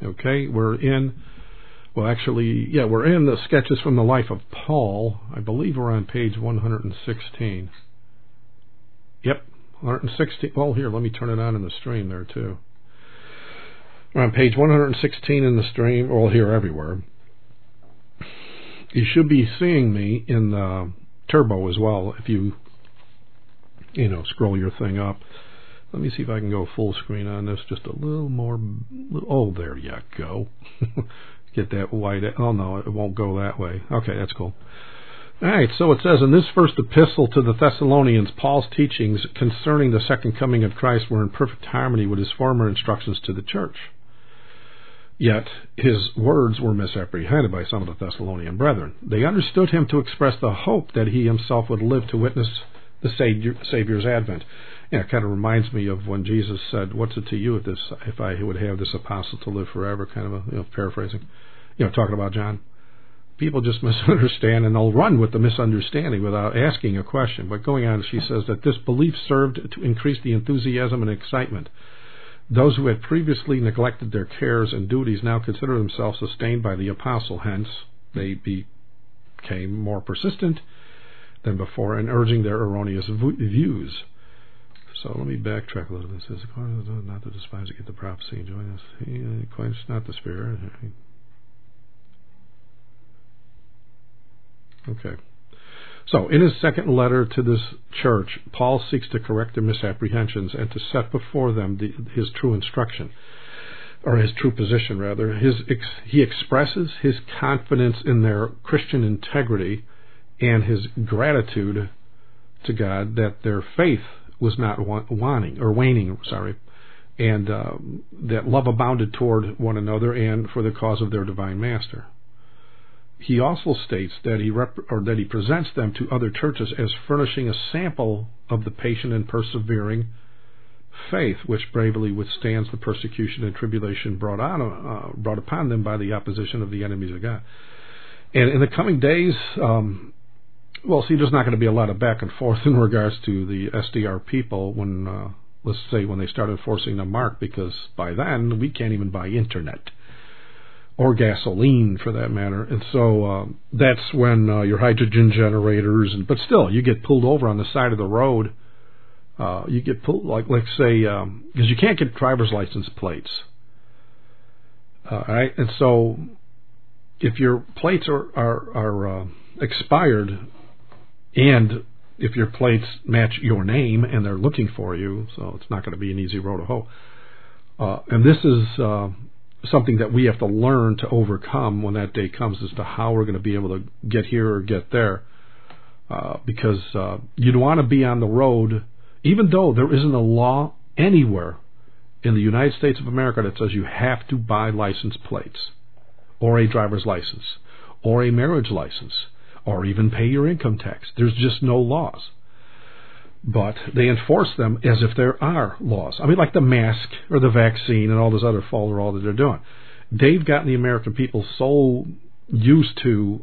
Okay, we're in the Sketches from the Life of Paul. I believe we're on page 116. Yep, 116. Well, here, let me turn it on in the stream there, too. We're on page 116 in the stream, well, here, everywhere. You should be seeing me in the Turbo as well if you scroll your thing up. Let me see if I can go full screen on this just a little more. Oh, there you go. Get that white. Oh, no, it won't go that way. Okay, that's cool. All right, so it says, in this first epistle to the Thessalonians, Paul's teachings concerning the second coming of Christ were in perfect harmony with his former instructions to the church. Yet his words were misapprehended by some of the Thessalonian brethren. They understood him to express the hope that he himself would live to witness the Savior's advent. Yeah, it kind of reminds me of when Jesus said, "What's it to you if I would have this apostle to live forever?" Kind of paraphrasing, talking about John. People just misunderstand, and they'll run with the misunderstanding without asking a question. But going on, she says that this belief served to increase the enthusiasm and excitement. Those who had previously neglected their cares and duties now consider themselves sustained by the apostle. Hence, they became more persistent than before in urging their erroneous views. So let me backtrack a little bit. It says, not to despise, get the prophecy, join us. He quench not the spirit. Okay. So, in his second letter to this church, Paul seeks to correct their misapprehensions and to set before them his true instruction, or his true position, rather. He expresses his confidence in their Christian integrity and his gratitude to God that their faith was not waning, and that love abounded toward one another and for the cause of their divine Master. He also states that he presents them to other churches as furnishing a sample of the patient and persevering faith which bravely withstands the persecution and tribulation brought upon them by the opposition of the enemies of God. And in the coming days, there's not going to be a lot of back and forth in regards to the SDR people when, let's say, when they start enforcing the mark, because by then we can't even buy internet. Or gasoline, for that matter. And so that's when your hydrogen generators, but still, you get pulled over on the side of the road. You get pulled, let's say, because you can't get driver's license plates. Right? And so if your plates are expired, and if your plates match your name and they're looking for you, so it's not going to be an easy road to hoe. And this is something that we have to learn to overcome when that day comes, as to how we're going to be able to get here or get there. Because you don't want to be on the road, even though there isn't a law anywhere in the United States of America that says you have to buy license plates, or a driver's license, or a marriage license, or even pay your income tax. There's just no laws. But they enforce them as if there are laws. I mean, like the mask or the vaccine and all this other folderol that they're doing. They've gotten the American people so used to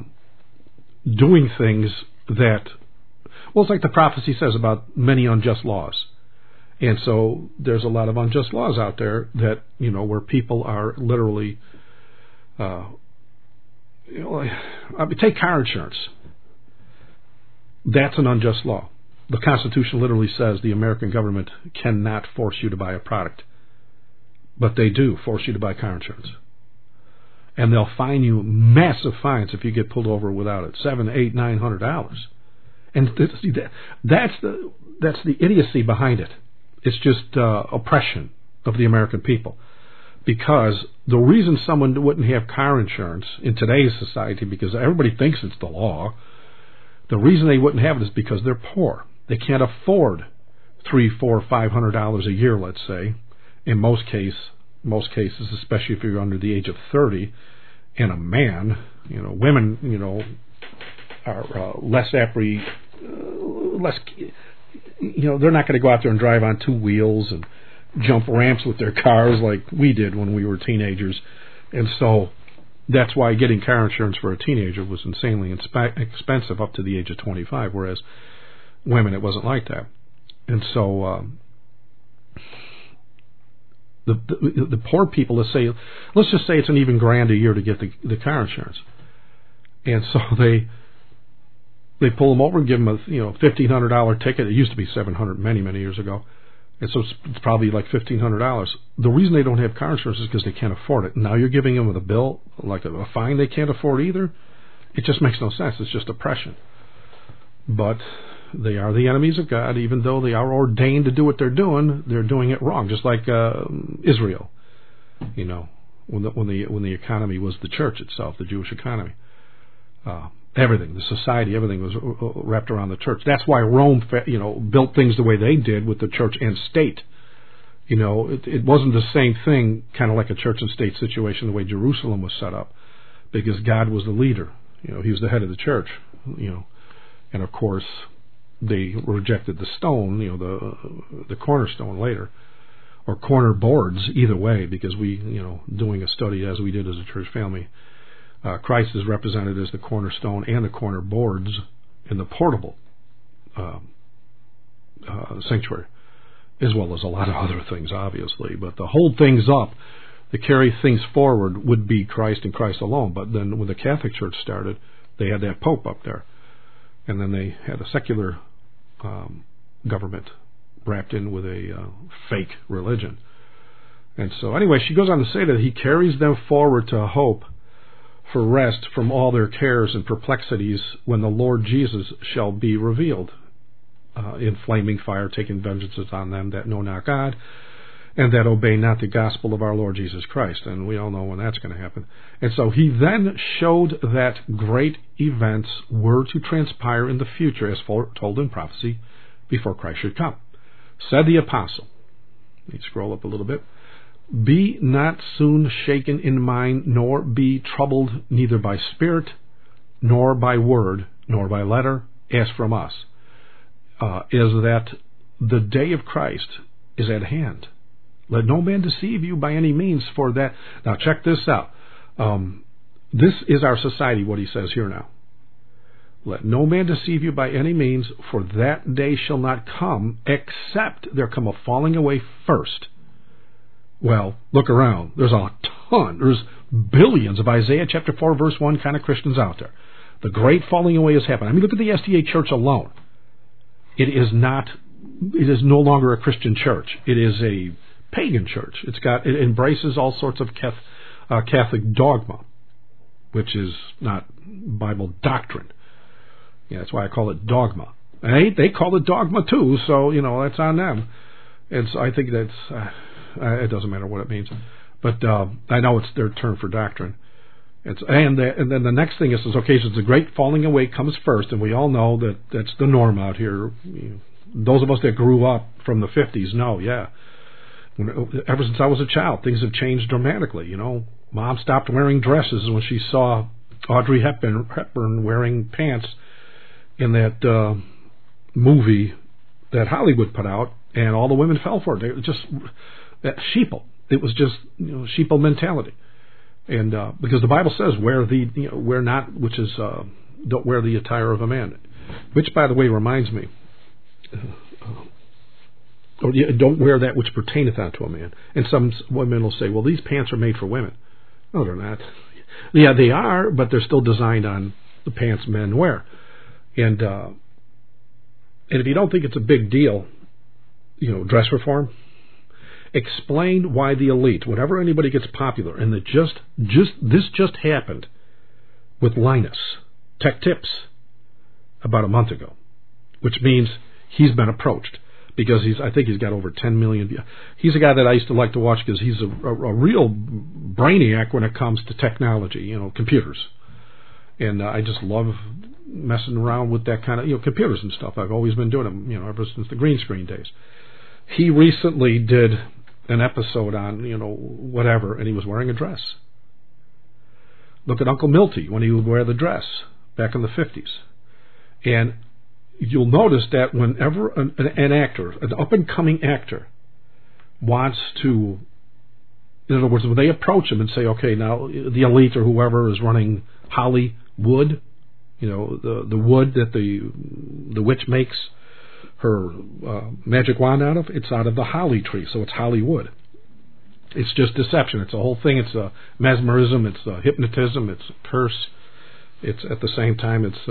doing things that, it's like the prophecy says about many unjust laws. And so there's a lot of unjust laws out there that, where people are literally, take car insurance. That's an unjust law. The Constitution literally says the American government cannot force you to buy a product. But they do force you to buy car insurance. And they'll fine you massive fines if you get pulled over without it. $700, $800, $900. And that's the idiocy behind it. It's just oppression of the American people. Because the reason someone wouldn't have car insurance in today's society, because everybody thinks it's the law, the reason they wouldn't have it is because they're poor. They can't afford $300, $400, $500 a year, let's say. In most cases, especially if you're under the age of 30, and a man, women, are less, they're not going to go out there and drive on two wheels and jump ramps with their cars like we did when we were teenagers. And so that's why getting car insurance for a teenager was insanely expensive up to the age of 25, whereas women, it wasn't like that. And so The poor people, let's just say it's an even grand a year to get the car insurance, and so they pull them over and give them a $1,500 ticket. It used to be $700 many years ago, and so it's probably like $1,500. The reason they don't have car insurance is because they can't afford it. Now you're giving them with a bill like a fine they can't afford either. It just makes no sense. It's just oppression. But they are the enemies of God, even though they are ordained to do what they're doing it wrong. Just like Israel, when the economy was the church itself, the Jewish economy, everything, the society, everything was wrapped around the church. That's why Rome, built things the way they did with the church and state. It wasn't the same thing, kind of like a church and state situation, the way Jerusalem was set up, because God was the leader. He was the head of the church. And of course, they rejected the stone, the cornerstone later, or corner boards, either way, because we, doing a study as we did as a church family, Christ is represented as the cornerstone and the corner boards in the portable sanctuary, as well as a lot of other things, obviously. But to hold things up, to carry things forward, would be Christ and Christ alone. But then when the Catholic Church started, they had that Pope up there. And then they had a secular government wrapped in with a fake religion. And so anyway, she goes on to say that he carries them forward to hope for rest from all their cares and perplexities when the Lord Jesus shall be revealed in flaming fire, taking vengeances on them that know not God and that obey not the gospel of our Lord Jesus Christ. And we all know when that's going to happen. And so he then showed that great events were to transpire in the future, as foretold in prophecy, before Christ should come. Said the apostle, let me scroll up a little bit, be not soon shaken in mind, nor be troubled neither by spirit, nor by word, nor by letter, as from us, is that the day of Christ is at hand. Let no man deceive you by any means, for that. Now check this out. This is our society, what he says here now. Let no man deceive you by any means, for that day shall not come, except there come a falling away first. Well, look around. There's a ton. There's billions of Isaiah chapter 4, verse 1 kind of Christians out there. The great falling away has happened. I mean, look at the SDA church alone. It is no longer a Christian church. It is a pagan church. It embraces all sorts of Catholic dogma, which is not Bible doctrine. Yeah, that's why I call it dogma. And they call it dogma too, so that's on them. And so I think that's it doesn't matter what it means, but I know it's their term for doctrine. And then the next thing is okay, so the great falling away comes first, and we all know that that's the norm out here. Those of us that grew up from the 50s know, yeah. Ever since I was a child, things have changed dramatically. Mom stopped wearing dresses when she saw Audrey Hepburn wearing pants in that movie that Hollywood put out, and all the women fell for it. They were just that sheeple. It was just sheeple mentality, and because the Bible says don't wear the attire of a man, which by the way reminds me. Don't wear that which pertaineth unto a man. And some women will say, well, these pants are made for women. No, they're not. Yeah, they are, but they're still designed on the pants men wear. And if you don't think it's a big deal, dress reform, explain why the elite, whenever anybody gets popular, and this just happened with Linus Tech Tips about a month ago, which means he's been approached. Because I think he's got over 10 million. He's a guy that I used to like to watch because he's a real brainiac when it comes to technology, computers. And I just love messing around with that kind of, computers and stuff. I've always been doing them, ever since the green screen days. He recently did an episode on, whatever, and he was wearing a dress. Look at Uncle Milty when he would wear the dress back in the 50s. And you'll notice that whenever an actor, an up-and-coming actor, wants to, in other words, when they approach him and say, okay, now the elite or whoever is running Hollywood, the wood that the witch makes her magic wand out of, it's out of the holly tree, so it's Hollywood. It's just deception. It's a whole thing. It's mesmerism. It's hypnotism. It's a curse. It's at the same time. It's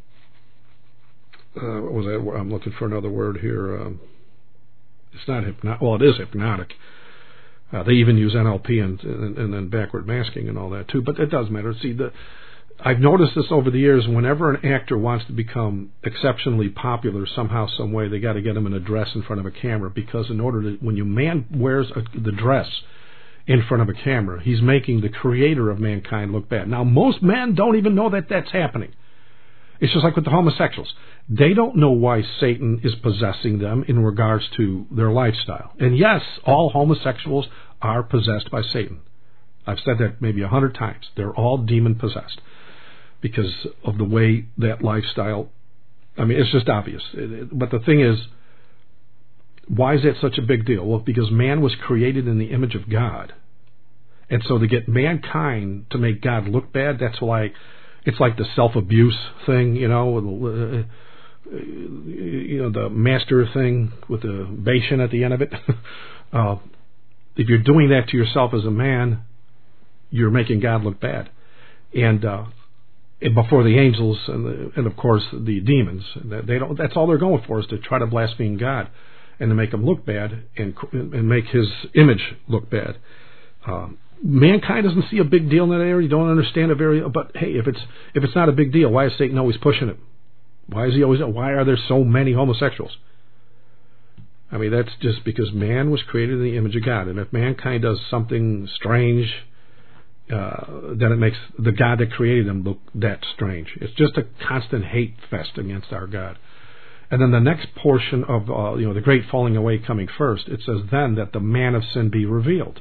what was that? I'm looking for another word here. It's not hypnotic. Well, it is hypnotic. They even use NLP and then backward masking and all that too. But it does matter. See, I've noticed this over the years. Whenever an actor wants to become exceptionally popular somehow, some way, they got to get him in a dress in front of a camera, because in order to, when your man wears the dress in front of a camera, he's making the creator of mankind look bad. Now, most men don't even know that that's happening. It's just like with the homosexuals. They don't know why Satan is possessing them in regards to their lifestyle. And yes, all homosexuals are possessed by Satan. I've said that maybe 100 times. They're all demon-possessed because of the way that lifestyle, I mean, it's just obvious. But the thing is, why is that such a big deal? Well, because man was created in the image of God. And so to get mankind to make God look bad, that's why it's like the self-abuse thing, the master thing with the Bashan at the end of it. If you're doing that to yourself as a man, you're making God look bad. And before the angels and of course the demons, that's all they're going for, is to try to blaspheme God and to make him look bad and make his image look bad. Mankind doesn't see a big deal in that area. You don't understand it but hey, if it's not a big deal, why is Satan always pushing it? Why are there so many homosexuals? I mean, that's just because man was created in the image of God, and if mankind does something strange, then it makes the God that created them look that strange. It's just a constant hate fest against our God. And then the next portion of the great falling away coming first, it says then that the man of sin be revealed.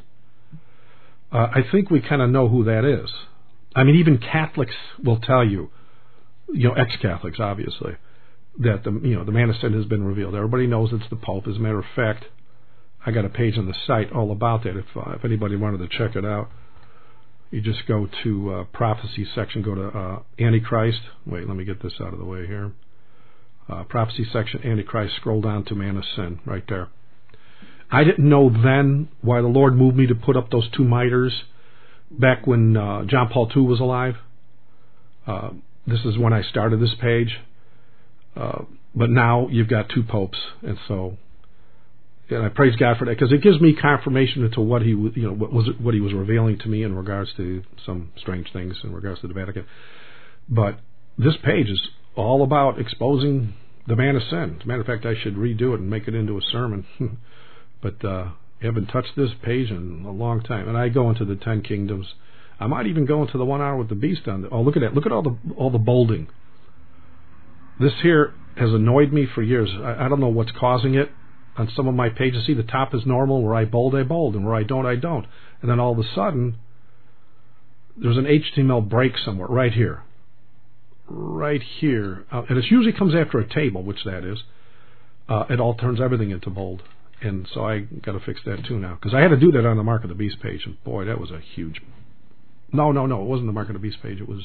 I think we kind of know who that is. I mean, even Catholics will tell you, ex-Catholics obviously, that the man of sin has been revealed. Everybody knows it's the Pope. As a matter of fact, I got a page on the site all about that. If anybody wanted to check it out, you just go to prophecy section, go to Antichrist. Wait, let me get this out of the way here. Prophecy section, Antichrist. Scroll down to man of sin, right there. I didn't know then why the Lord moved me to put up those two mitres back when John Paul II was alive. This is when I started this page. But now you've got two popes, and I praise God for that, because it gives me confirmation into what he what he was revealing to me in regards to some strange things in regards to the Vatican. But this page is all about exposing the man of sin. As a matter of fact, I should redo it and make it into a sermon. But I haven't touched this page in a long time. And I go into the 10 kingdoms. I might even go into the 1 hour with the beast on it. Oh, look at that. Look at all the bolding. This here has annoyed me for years. I don't know what's causing it. On some of my pages, see, the top is normal. Where I bold, and where I don't, I don't. And then all of a sudden, there's an HTML break somewhere, right here. Right here. And it usually comes after a table, which that is. It all turns everything into bold. And so I got to fix that too now. Because I had to do that on the Mark of the Beast page. And boy, that was a huge... No. It wasn't the Mark of the Beast page. It was...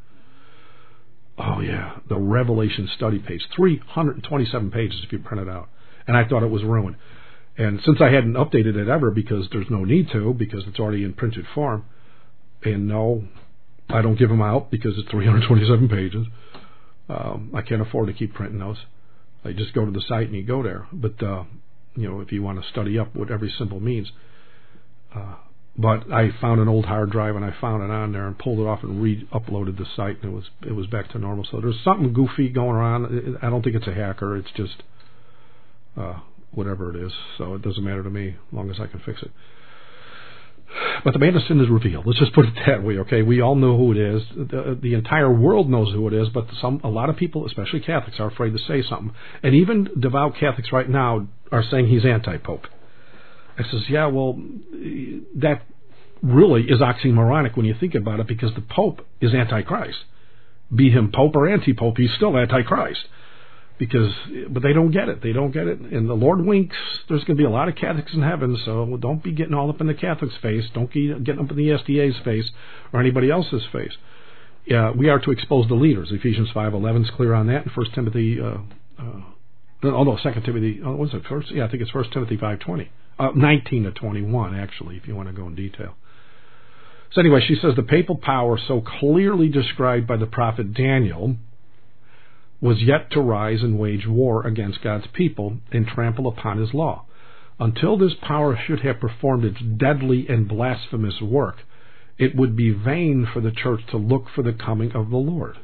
the Revelation study page. 327 pages if you print it out. And I thought it was ruined. And since I hadn't updated it ever, because there's no need to, because it's already in printed form, and no, I don't give them out because it's 327 pages. I can't afford to keep printing those. I just go to the site and you go there. But, if you want to study up what every symbol means. But I found an old hard drive and I found it on there and pulled it off and re-uploaded the site, and it was back to normal. So there's something goofy going on. I don't think it's a hacker. It's just whatever it is. So it doesn't matter to me as long as I can fix it. But the man of sin is revealed. Let's just put it that way, okay? We all know who it is. The entire world knows who it is, but a lot of people, especially Catholics, are afraid to say something. And even devout Catholics right now are saying he's anti-Pope. I says, yeah, well, that really is oxymoronic when you think about it, because the Pope is Antichrist. Be him Pope or anti-Pope, he's still Antichrist. But they don't get it. They don't get it. And the Lord winks. There's going to be a lot of Catholics in heaven, so don't be getting all up in the Catholics' face. Don't get getting up in the SDA's face or anybody else's face. We are to expose the leaders. Ephesians 5:11 is clear on that. And 1 Timothy, 2 Timothy, was it first? Yeah, I think it's 1 Timothy 5:20. 19 to 21, actually, if you want to go in detail. So anyway, she says the papal power so clearly described by the prophet Daniel was yet to rise and wage war against God's people and trample upon his law. Until this power should have performed its deadly and blasphemous work, it would be vain for the church to look for the coming of the Lord.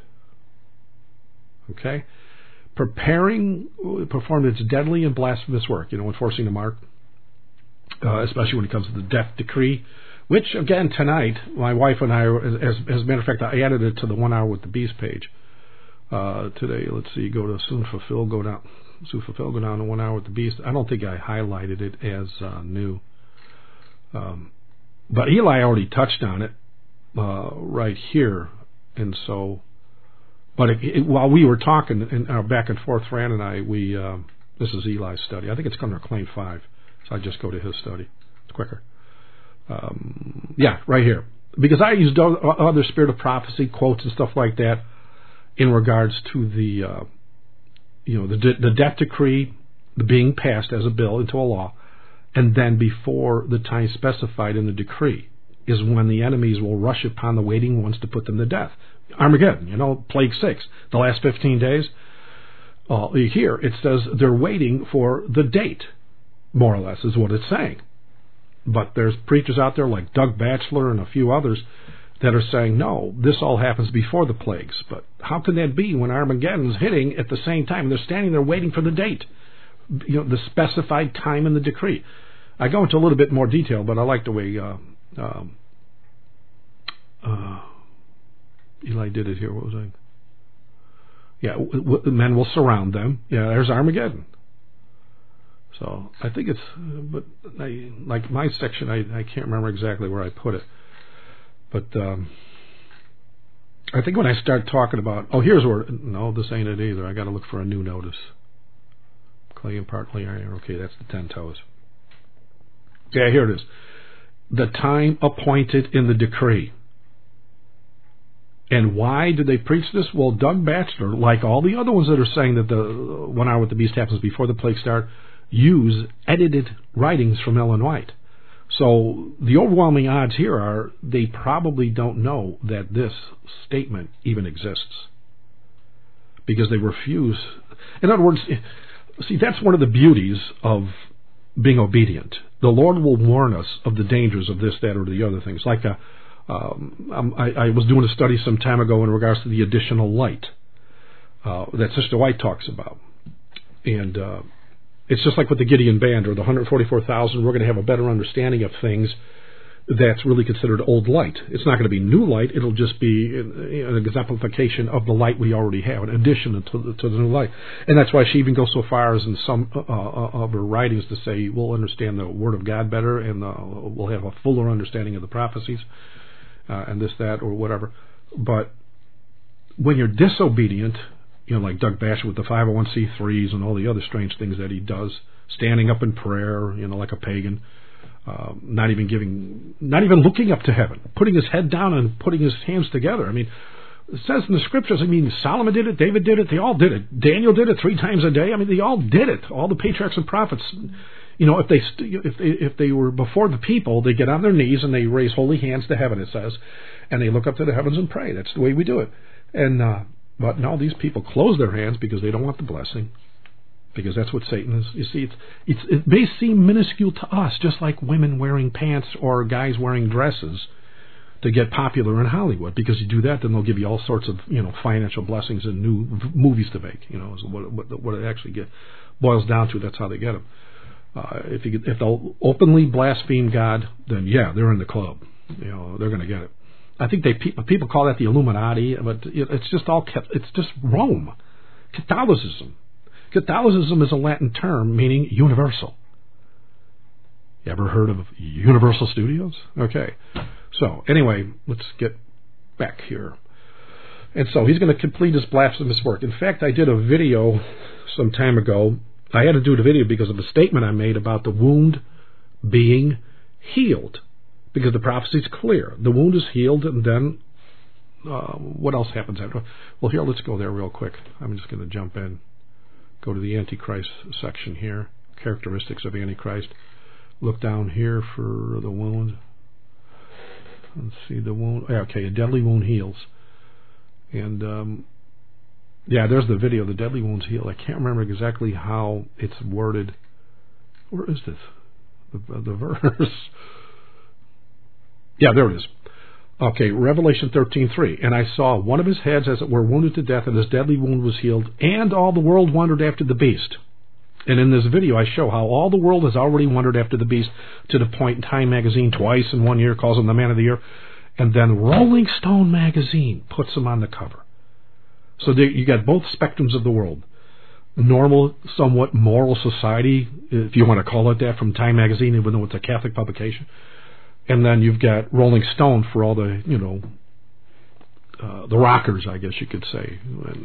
Okay? Performed its deadly and blasphemous work, enforcing the mark, especially when it comes to the death decree, which, again, tonight, my wife and I, as a matter of fact, I added it to the 1 Hour with the Beast page. Today, let's see, go to Soon Fulfill, go down to 1 Hour with the Beast. I don't think I highlighted it as new. But Eli already touched on it right here. And so, but while we were talking and back and forth, Fran and I, this is Eli's study. I think it's under Claim 5. So I just go to his study. It's quicker. Right here. Because I used other spirit of prophecy quotes and stuff like that in regards to the death decree being passed as a bill into a law, and then before the time specified in the decree is when the enemies will rush upon the waiting ones to put them to death. Armageddon, Plague 6, the last 15 days. Here it says they're waiting for the date, more or less, is what it's saying. But there's preachers out there like Doug Batchelor and a few others that are saying, no, this all happens before the plagues. But how can that be when Armageddon's hitting at the same time? They're standing there waiting for the date, the specified time in the decree. I go into a little bit more detail, but I like the way Eli did it here. What was I? Yeah, men will surround them. Yeah, there's Armageddon. So I think it's, but like my section, I can't remember exactly where I put it. But I think when I start talking about, here's where, no, this ain't it either. I got to look for a new notice. Clay and partly iron. Okay, that's the 10 toes. Yeah, here it is. The time appointed in the decree. And why did they preach this? Well, Doug Batchelor, like all the other ones that are saying that the 1 Hour with the Beast happens before the plague start, use edited writings from Ellen White. So the overwhelming odds here are they probably don't know that this statement even exists because they refuse. In other words, see, that's one of the beauties of being obedient. The Lord will warn us of the dangers of this, that, or the other things. Like I was doing a study some time ago in regards to the additional light that Sister White talks about. And it's just like with the Gideon Band or the 144,000, we're going to have a better understanding of things that's really considered old light. It's not going to be new light. It'll just be an exemplification of the light we already have, an addition to the new light. And that's why she even goes so far as in some of her writings to say we'll understand the Word of God better and we'll have a fuller understanding of the prophecies and this, that, or whatever. But when you're disobedient, like Doug Batchelor with the 501c3s and all the other strange things that he does, standing up in prayer, like a pagan, not even looking up to heaven, putting his head down and putting his hands together. I mean, it says in the scriptures, Solomon did it, David did it, they all did it. Daniel did it 3 times a day. They all did it. All the patriarchs and prophets, if they were before the people, they get on their knees and they raise holy hands to heaven, it says, and they look up to the heavens and pray. That's the way we do it. And but no, these people close their hands because they don't want the blessing, because that's what Satan is. You see, it may seem minuscule to us, just like women wearing pants or guys wearing dresses to get popular in Hollywood. Because you do that, then they'll give you all sorts of financial blessings and new movies to make. Is what it actually boils down to. That's how they get them. If they'll openly blaspheme God, then yeah, they're in the club. They're going to get it. I think people call that the Illuminati, but it's just it's just Rome. Catholicism. Catholicism is a Latin term meaning universal. You ever heard of Universal Studios? Okay. So anyway, let's get back here. And so he's going to complete his blasphemous work. In fact, I did a video some time ago. I had to do the video because of a statement I made about the wound being healed. Because the prophecy is clear. The wound is healed, and then what else happens after? Well, here, let's go there real quick. I'm just going to jump in. Go to the Antichrist section here. Characteristics of Antichrist. Look down here for the wound. Let's see the wound. Okay, a deadly wound heals. And yeah, there's the video. The deadly wounds heal. I can't remember exactly how it's worded. Where is this? The verse. Yeah, there it is. Okay, Revelation 13:3. And I saw one of his heads, as it were, wounded to death, and his deadly wound was healed, and all the world wandered after the beast. And in this video, I show how all the world has already wandered after the beast, to the point Time magazine twice in 1 year calls him the man of the year, and then Rolling Stone magazine puts him on the cover. So you got both spectrums of the world. Normal, somewhat moral society, if you want to call it that, from Time magazine, even though it's a Catholic publication. And then you've got Rolling Stone for all the, the rockers, I guess you could say.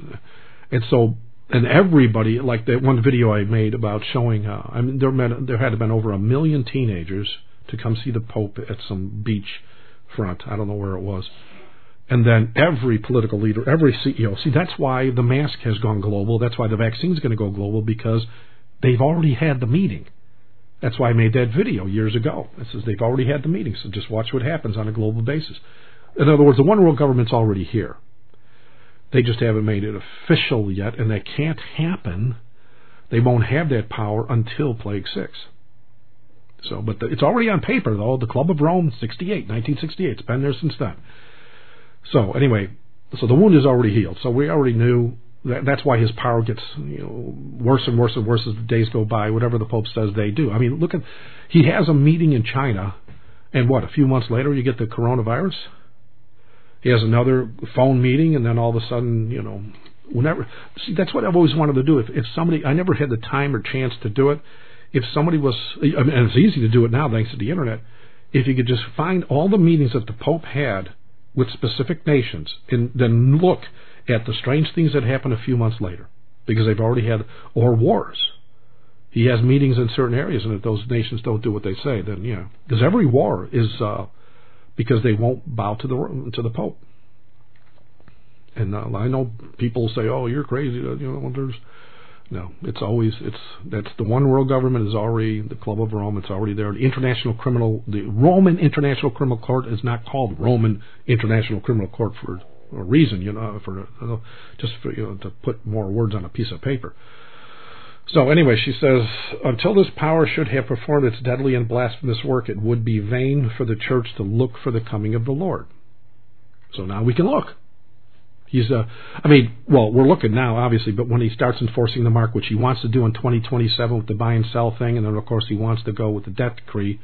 And everybody, like that one video I made about showing, there had been over 1 million teenagers to come see the Pope at some beach front. I don't know where it was. And then every political leader, every CEO. See, that's why the mask has gone global. That's why the vaccine's going to go global, because they've already had the meeting. That's why I made that video years ago. It says they've already had the meeting, so just watch what happens on a global basis. In other words, the one world government's already here. They just haven't made it official yet, and that can't happen. They won't have that power until Plague 6. So, but it's already on paper, though. The Club of Rome, 1968. It's been there since then. So anyway, so the wound is already healed. So we already knew that's why his power gets worse and worse and worse as the days go by. Whatever the Pope says, they do. I mean, he has a meeting in China, and a few months later you get the coronavirus. He has another phone meeting, and then all of a sudden, whenever. See, that's what I've always wanted to do. If somebody, I never had the time or chance to do it. If somebody was, and it's easy to do it now thanks to the internet. If you could just find all the meetings that the Pope had with specific nations, and then look at the strange things that happen a few months later, because they've already had, or wars. He has meetings in certain areas, and if those nations don't do what they say, then because every war is because they won't bow to the Pope. And I know people say, "Oh, you're crazy." That's the one world government is already the Club of Rome. It's already there. The Roman International Criminal Court is not called Roman International Criminal Court for a reason, to put more words on a piece of paper. So anyway, she says, until this power should have performed its deadly and blasphemous work, it would be vain for the church to look for the coming of the Lord. So now we can look. We're looking now, obviously, but when he starts enforcing the mark, which he wants to do in 2027 with the buy and sell thing, and then, of course, he wants to go with the debt decree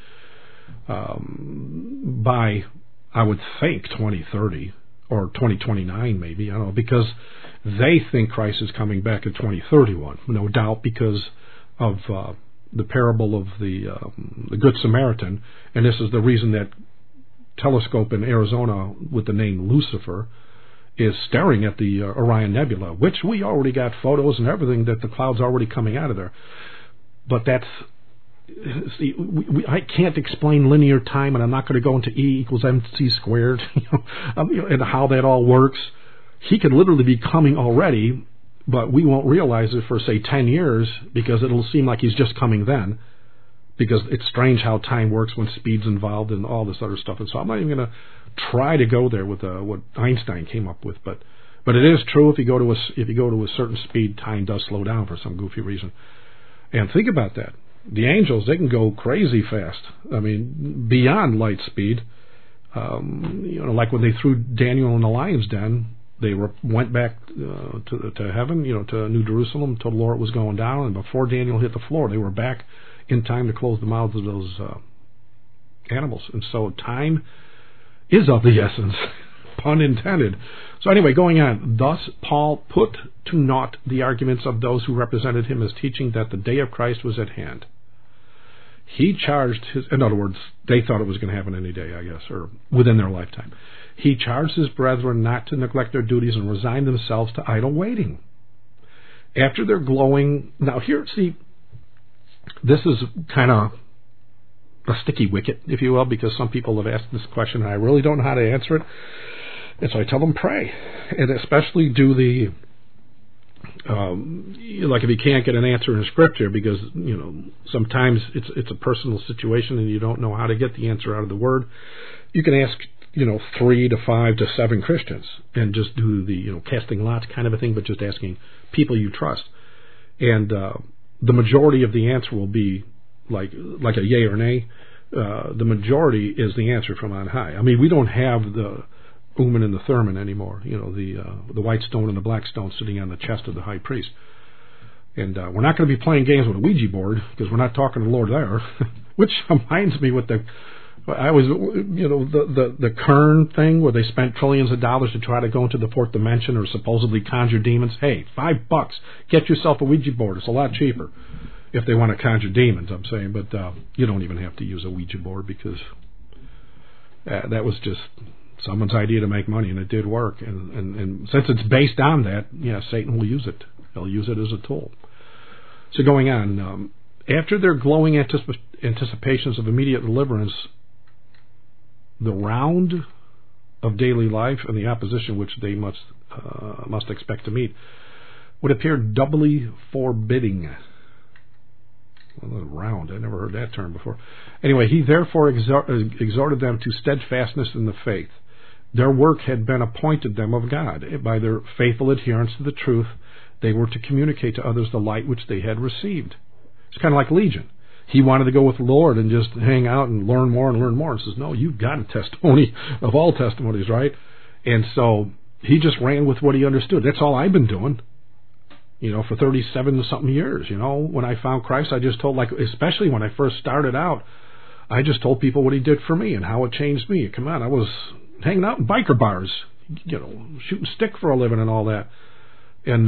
by, I would think, 2030 or 2029 maybe, I don't know, because they think Christ is coming back in 2031, no doubt, because of the parable of the Good Samaritan, and this is the reason that telescope in Arizona with the name Lucifer is staring at the Orion Nebula, which we already got photos and everything that the cloud's already coming out of there. But that's, I can't explain linear time, and I'm not going to go into E equals MC squared, and how that all works. He could literally be coming already, but we won't realize it for, say, 10 years, because it'll seem like he's just coming then. Because it's strange how time works when speed's involved and all this other stuff. And so I'm not even going to try to go there with what Einstein came up with. But it is true, if you go to a certain speed, time does slow down for some goofy reason. And think about that. The angels, they can go crazy fast. I mean, beyond light speed. Like when they threw Daniel in the lion's den, they went back to heaven, to New Jerusalem, told the Lord it was going down, and before Daniel hit the floor, they were back in time to close the mouths of those animals. And so time is of the essence, pun intended. So anyway, going on, thus Paul put to naught the arguments of those who represented him as teaching that the day of Christ was at hand. He charged in other words, they thought it was going to happen any day, I guess, or within their lifetime. He charged his brethren not to neglect their duties and resign themselves to idle waiting. After their glowing, now here, see, this is kind of a sticky wicket, if you will, because some people have asked this question and I really don't know how to answer it. And so I tell them pray, and especially do like if you can't get an answer in Scripture, because sometimes it's a personal situation and you don't know how to get the answer out of the Word, you can ask 3 to 5 to 7 Christians and just do the casting lots kind of a thing, but just asking people you trust, and the majority of the answer will be like a yay or nay. The majority is the answer from on high. I mean, we don't have the Urim and the Thummim anymore. The white stone and the black stone sitting on the chest of the high priest. And we're not going to be playing games with a Ouija board, because we're not talking to the Lord there. Which reminds me with the Kern thing, where they spent trillions of dollars to try to go into the fourth dimension or supposedly conjure demons. Hey, $5, get yourself a Ouija board. It's a lot cheaper if they want to conjure demons, I'm saying. But you don't even have to use a Ouija board, because that was just someone's idea to make money, and it did work. And since it's based on that, Satan will use it. He'll use it as a tool. So going on, after their glowing anticipations of immediate deliverance, the round of daily life and the opposition which they must expect to meet would appear doubly forbidding. Well, round, I never heard that term before. Anyway, he therefore exhorted them to steadfastness in the faith. Their work had been appointed them of God. By their faithful adherence to the truth, they were to communicate to others the light which they had received. It's kind of like Legion. He wanted to go with the Lord and just hang out and learn more and learn more. And says, no, you've got a testimony of all testimonies, right? And so he just ran with what he understood. That's all I've been doing, for 37-something years. When I found Christ, I just told, especially when I first started out, I just told people what he did for me and how it changed me. Come on, I was hanging out in biker bars, shooting stick for a living and all that. And,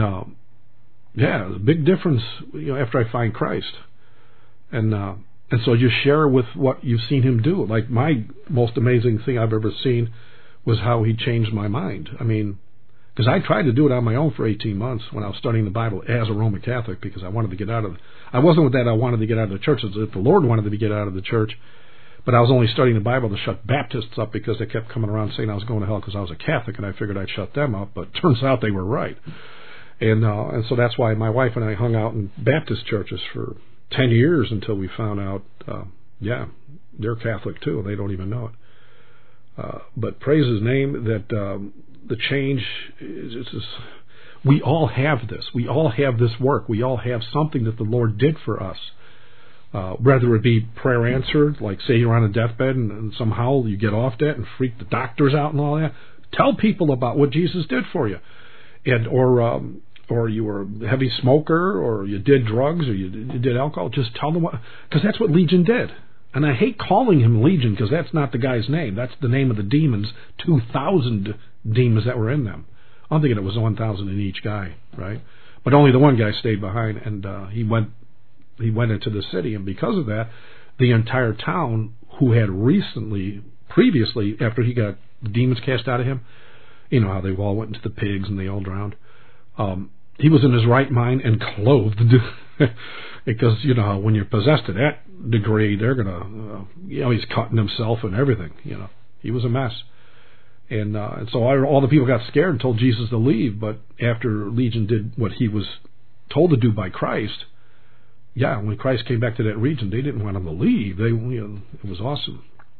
a big difference, after I find Christ. And so you share with what you've seen him do. Like, my most amazing thing I've ever seen was how he changed my mind. I mean, because I tried to do it on my own for 18 months when I was studying the Bible as a Roman Catholic, because I wanted to get out of I wasn't with that I wanted to get out of the church. It's that the Lord wanted me to get out of the church. But I was only studying the Bible to shut Baptists up, because they kept coming around saying I was going to hell because I was a Catholic, and I figured I'd shut them up. But turns out they were right. And so that's why my wife and I hung out in Baptist churches for 10 years until we found out, they're Catholic too. They don't even know it. But praise his name that the change is we all have this. We all have this work. We all have something that the Lord did for us. Whether it be prayer answered, like say you're on a deathbed and somehow you get off that and freak the doctors out and all that. Tell people about what Jesus did for you. And or you were a heavy smoker, or you did drugs, or you did alcohol. Just tell them what, because that's what Legion did. And I hate calling him Legion, because that's not the guy's name. That's the name of the demons, 2,000 demons that were in them. I'm thinking it was 1,000 in each guy, right? But only the one guy stayed behind, and he went into the city, and because of that, the entire town, who had previously, after he got the demons cast out of him, how they all went into the pigs and they all drowned. He was in his right mind and clothed, because when you're possessed to that degree, they're gonna, he's cutting himself and everything. He was a mess, and so all the people got scared and told Jesus to leave. But after Legion did what he was told to do by Christ, when Christ came back to that region, they didn't want him to leave. It was awesome.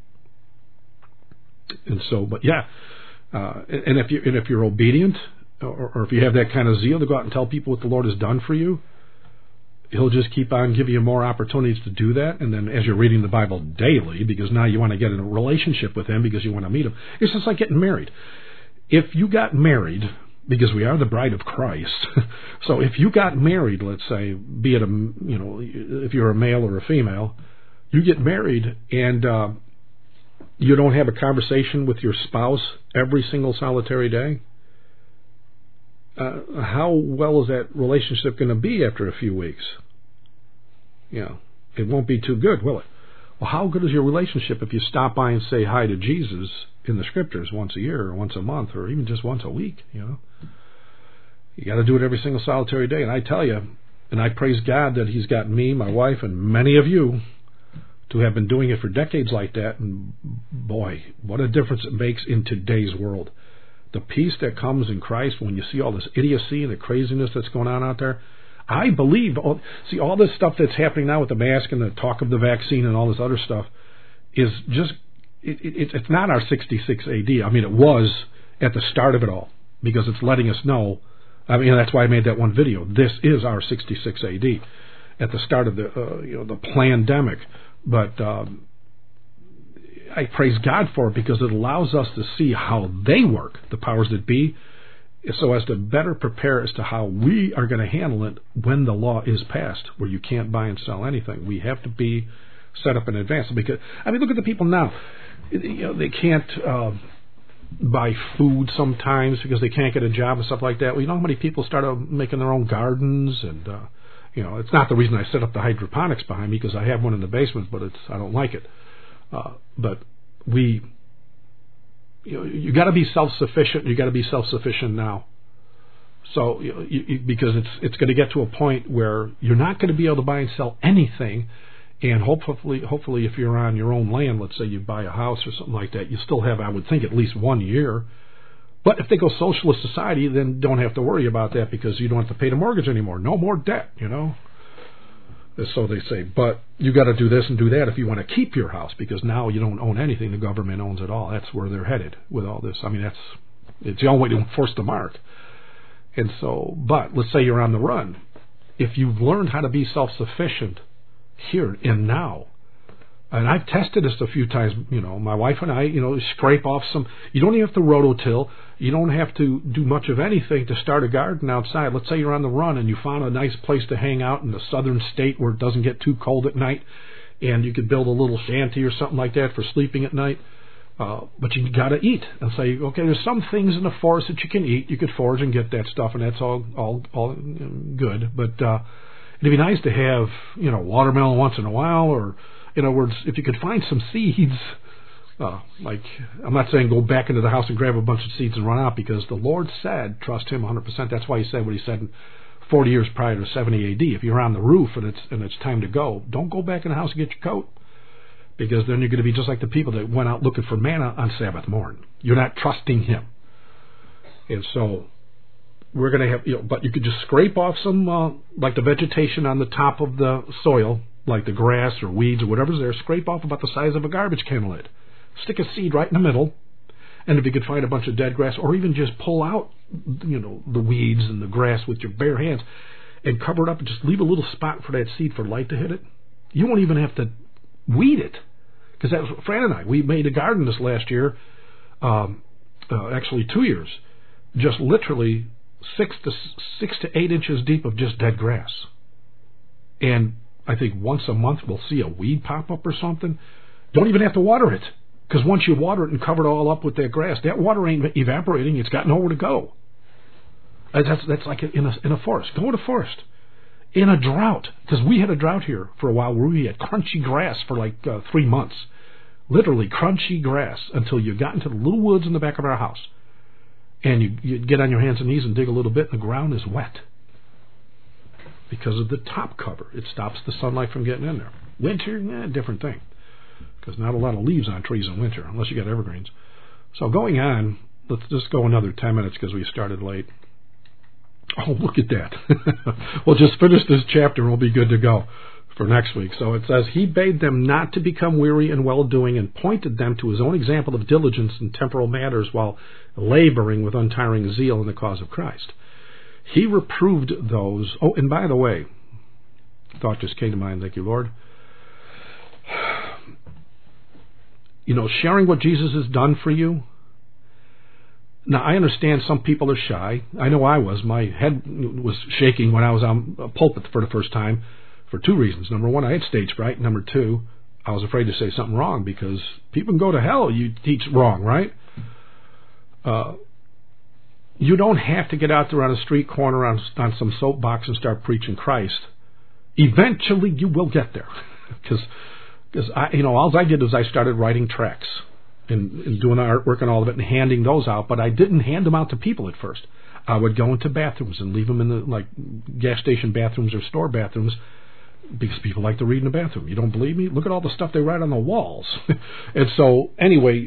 And so, but and if you're obedient, or if you have that kind of zeal to go out and tell people what the Lord has done for you, he'll just keep on giving you more opportunities to do that. And then as you're reading the Bible daily, because now you want to get in a relationship with him because you want to meet him, it's just like getting married. If you got married, because we are the bride of Christ, so if you got married, let's say, be it if you're a male or a female, you get married and you don't have a conversation with your spouse every single solitary day, how well is that relationship going to be after a few weeks? It won't be too good, will it? Well, how good is your relationship if you stop by and say hi to Jesus in the Scriptures once a year or once a month or even just once a week? You got to do it every single solitary day. And I tell you, and I praise God that he's got me, my wife, and many of you to have been doing it for decades like that. And boy, what a difference it makes in today's world. the peace that comes in Christ when you see all this idiocy and the craziness that's going on out there. I believe, all this stuff that's happening now with the mask and the talk of the vaccine and all this other stuff is just, it's not our 66 AD. I mean, it was at the start of it all, because it's letting us know. I mean, that's why I made that one video. This is our 66 AD at the start of the pandemic. But I praise God for it, because it allows us to see how they work, the powers that be, so as to better prepare as to how we are going to handle it when the law is passed, where you can't buy and sell anything. We have to be set up in advance. Because, I mean, look at the people now. They can't buy food sometimes because they can't get a job and stuff like that. Well, you know how many people started making their own gardens, and it's not the reason I set up the hydroponics behind me, because I have one in the basement, but I don't like it. But you got to be self-sufficient. You got to be self-sufficient now. So because it's going to get to a point where you're not going to be able to buy and sell anything. And hopefully, if you're on your own land, let's say you buy a house or something like that, you still have, I would think, at least 1 year. But if they go socialist society, then don't have to worry about that, because you don't have to pay the mortgage anymore. No more debt, So they say. But you got to do this and do that if you want to keep your house, because now you don't own anything. The government owns it all. That's where they're headed with all this. I mean, it's the only way to enforce the mark. And so, but let's say you're on the run. If you've learned how to be self-sufficient here and now, and I've tested this a few times, my wife and I, scrape off some. You don't even have to rototill. You don't have to do much of anything to start a garden outside. Let's say you're on the run and you found a nice place to hang out in the southern state where it doesn't get too cold at night, and you could build a little shanty or something like that for sleeping at night. But you got to eat, and say, okay, there's some things in the forest that you can eat. You could forage and get that stuff, and that's all good. But it'd be nice to have, watermelon once in a while, or, in other words, if you could find some seeds, like, I'm not saying go back into the house and grab a bunch of seeds and run out, because the Lord said, trust Him 100%. That's why He said what He said 40 years prior to 70 AD. If you're on the roof and it's time to go, don't go back in the house and get your coat, because then you're going to be just like the people that went out looking for manna on Sabbath morning. You're not trusting Him. And so we're going to have, but you could just scrape off some, like the vegetation on the top of the soil, like the grass or weeds or whatever's there, scrape off about the size of a garbage can lid. Stick a seed right in the middle, and if you could find a bunch of dead grass, or even just pull out, the weeds and the grass with your bare hands, and cover it up and just leave a little spot for that seed for light to hit it. You won't even have to weed it, because that was Fran and I. We made a garden this last year, actually 2 years, just literally 6 to 8 inches deep of just dead grass. And I think once a month we'll see a weed pop up or something. Don't even have to water it, because once you water it and cover it all up with that grass, that water ain't evaporating. It's got nowhere to go. That's like in a forest. Go to forest. In a drought, because we had a drought here for a while where we had crunchy grass for like 3 months. Literally crunchy grass until you got into the little woods in the back of our house. And you'd get on your hands and knees and dig a little bit, and the ground is wet. Because of the top cover. It stops the sunlight from getting in there. Winter, different thing. Because not a lot of leaves on trees in winter, unless you got evergreens. So going on, let's just go another 10 minutes because we started late. Oh, look at that. We'll just finish this chapter and we'll be good to go for next week. So it says, He bade them not to become weary in well-doing, and pointed them to His own example of diligence in temporal matters, while laboring with untiring zeal in the cause of Christ. He reproved those. Oh, and by the way, thought just came to mind, thank you, Lord. Sharing what Jesus has done for you. Now, I understand some people are shy. I know I was. My head was shaking when I was on a pulpit for the first time for 2 reasons. Number 1, I had stage fright. Number 2, I was afraid to say something wrong, because people can go to hell. You teach wrong, right? You don't have to get out there on a street corner on some soapbox and start preaching Christ. Eventually, you will get there, because all I did was I started writing tracts and doing artwork and all of it and handing those out, but I didn't hand them out to people at first. I would go into bathrooms and leave them in the gas station bathrooms or store bathrooms, because people like to read in the bathroom. You don't believe me? Look at all the stuff they write on the walls. And so anyway,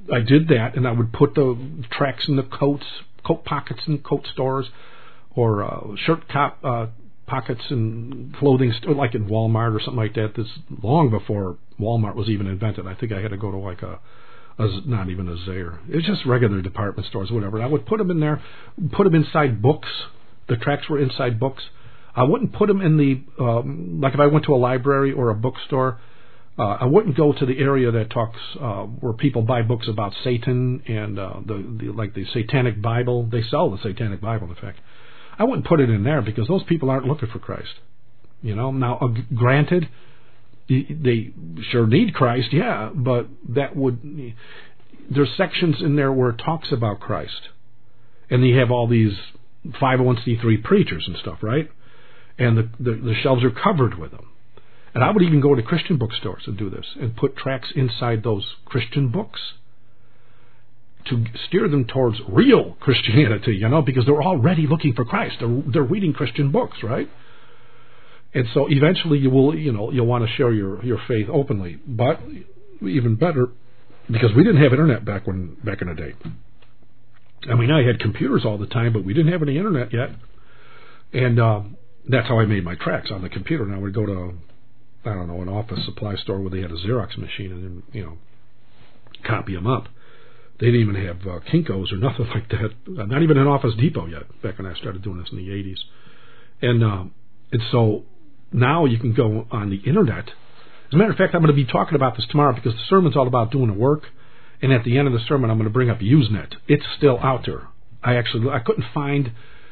I did that, and I would put the tracts in the coat pockets in coat stores, or shirt pockets in clothing store, like in Walmart or something like that. This long before Walmart was even invented. I think I had to go to like not even a Zayre. It was just regular department stores, whatever. And I would put them in there, put them inside books. The tracts were inside books. I wouldn't put them in the, like if I went to a library or a bookstore, I wouldn't go to the area that talks, where people buy books about Satan and like the Satanic Bible. They sell the Satanic Bible, in fact. I wouldn't put it in there because those people aren't looking for Christ. Now, granted, they sure need Christ, yeah, but there's sections in there where it talks about Christ. And you have all these 501c3 preachers and stuff, right? And the shelves are covered with them. And I would even go to Christian bookstores and do this and put tracts inside those Christian books to steer them towards real Christianity, because they're already looking for Christ. They're reading Christian books, right? And so eventually you'll want to share your faith openly. But even better, because we didn't have internet back in the day. I mean, I had computers all the time, but we didn't have any internet yet. And that's how I made my tracts, on the computer. And I would go to, I don't know, an office supply store where they had a Xerox machine and then, copy them up. They didn't even have Kinko's or nothing like that. Not even an Office Depot yet, back when I started doing this in the 80s. And so now you can go on the internet. As a matter of fact, I'm going to be talking about this tomorrow because the sermon's all about doing the work. And at the end of the sermon, I'm going to bring up Usenet. It's still out there. I couldn't find